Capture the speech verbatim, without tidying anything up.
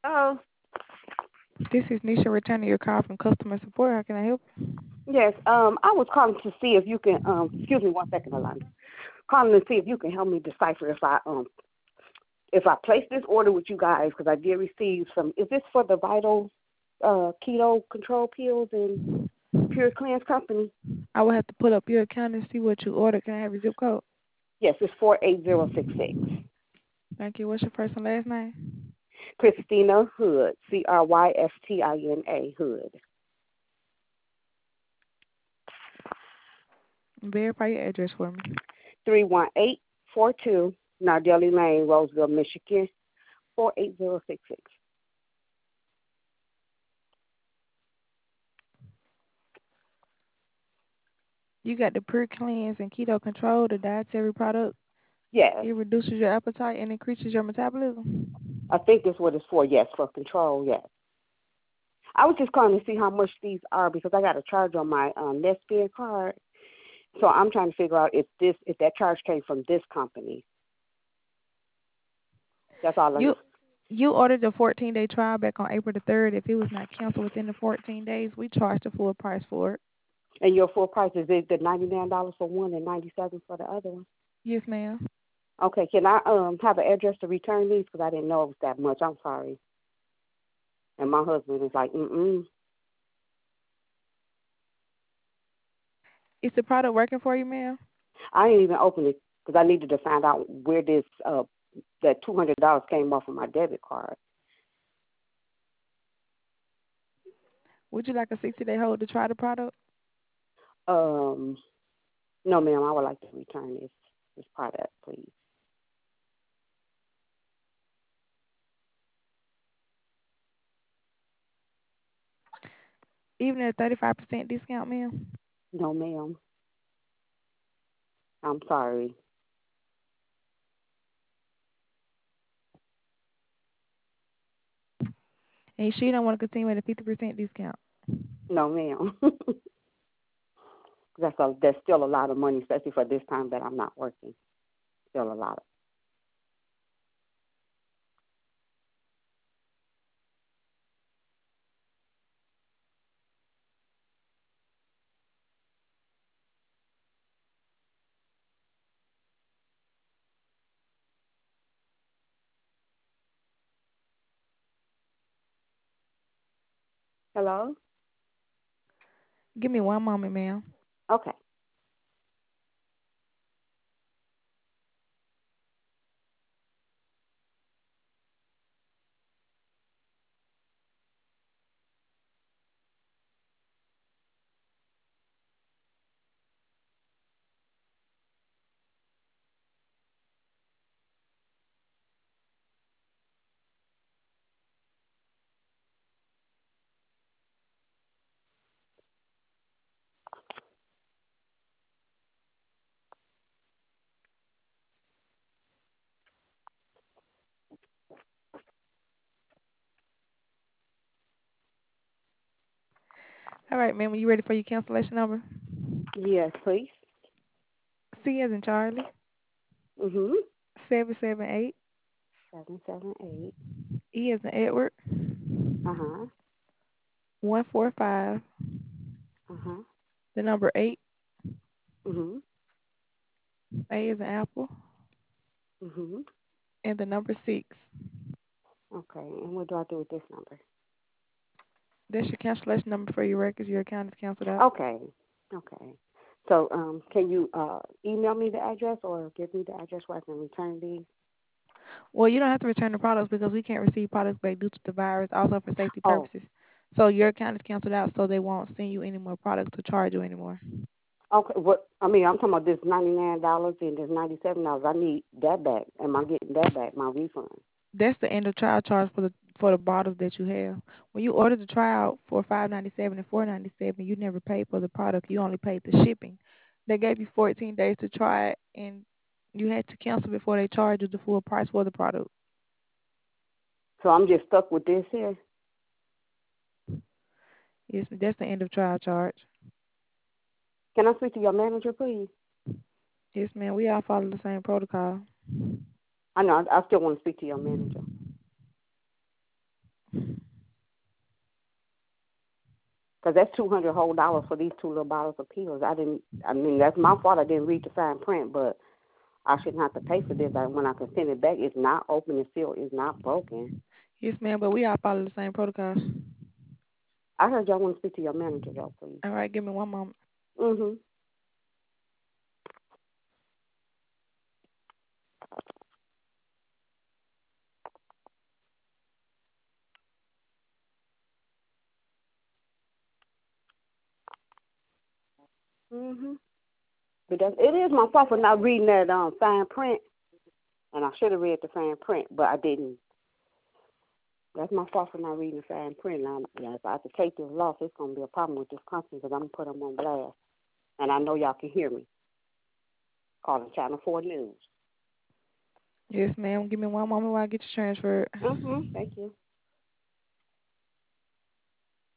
Oh, This is Nisha returning your call from customer support. How can I help? yes. Um, I was calling to see if you can. Um, excuse me one second, Alana. Calling to see if you can help me decipher if I um if I place this order with you guys because I did receive some. Is this for the Vital uh Keto Control Pills and Pure Cleanse Company? I will have to pull up your account and see what you ordered. Can I have your zip code? Yes, it's four eight zero six six. Thank you. What's your first and last name? Christina Hood, C R Y S T I N A Hood, Verify your address for me. three one eight four two Nardelli Lane, Roseville, Michigan, four eight zero six six. You got the Pure Cleanse and Keto Control, the dietary product. Yes. It reduces your appetite and increases your metabolism. I think that's what it's for. Yes, for control. Yes. I was just calling to see how much these are because I got a charge on my um, Nesbian card. So I'm trying to figure out if this if that charge came from this company. That's all I'm. You you ordered the fourteen day trial back on April the third. If it was not canceled within the fourteen days, we charge the full price for it. And your full price is it the ninety nine dollars for one and ninety seven for the other one? Yes, ma'am. Okay. Can I um have an address to return these because I didn't know it was that much. I'm sorry. And my husband was like, mm mm. Is the product working for you, ma'am? I didn't even open it because I needed to find out where this uh that two hundred dollars came off of my debit card. Would you like a sixty day hold to try the product? Um, no, ma'am. I would like to return this this product, please. Even at a thirty-five percent discount, ma'am? No, ma'am. I'm sorry. And you sure you don't want to continue at a fifty percent discount? No, ma'am. that's a that's still a lot of money, especially for this time that I'm not working. Still a lot. Hello. Give me one moment, ma'am. Okay. All right, ma'am. Are you ready for your cancellation number? Yes, please. C as in Charlie. Mhm. Seven seven eight. Seven seven eight. E as in Edward. Uh huh. One four five. Uh huh. The number eight. Mhm. A as in Apple. Mhm. And the number six. Okay. And what do I do with this number? That's your cancellation number for your records. Your account is canceled out. Okay. Okay. So, um, can you uh email me the address or give me the address where I can return these? Well, you don't have to return the products because we can't receive products back due to the virus, also for safety Oh. purposes. So your account is canceled out, so they won't send you any more products to charge you anymore. Okay. What? I mean, I'm talking about this ninety nine dollars and this ninety seven dollars. I need that back. Am I getting that back? My refund? That's the end of trial charge for the for the bottles that you have. When you ordered the trial for five ninety seven and four ninety seven, you never paid for the product. You only paid the shipping. They gave you fourteen days to try it, and you had to cancel before they charged you the full price for the product. So I'm just stuck with this here. Yes, that's the end of trial charge. Can I speak to your manager, please? Yes, ma'am. We all follow the same protocol. I know. I, I still want to speak to your manager. Because that's two hundred whole dollars for these two little bottles of pills. I didn't. I mean, that's my fault. I didn't read the fine print, but I shouldn't have to pay for this. I, when I can send it back, it's not open and sealed. It's not broken. Yes, ma'am, but we all follow the same protocol. I heard y'all want to speak to your manager, though, please. All right, give me one moment. Mhm. Mhm. But that, it is my fault for not reading that um fine print, and I should have read the fine print, but I didn't. That's my fault for not reading the fine print. And I'm, yeah, if I have to take this loss, it's gonna be a problem with this company because I'm gonna put them on blast, and I know y'all can hear me. Calling Channel Four News. Yes, ma'am. Give me one moment while I get you transferred. Mhm. Thank you.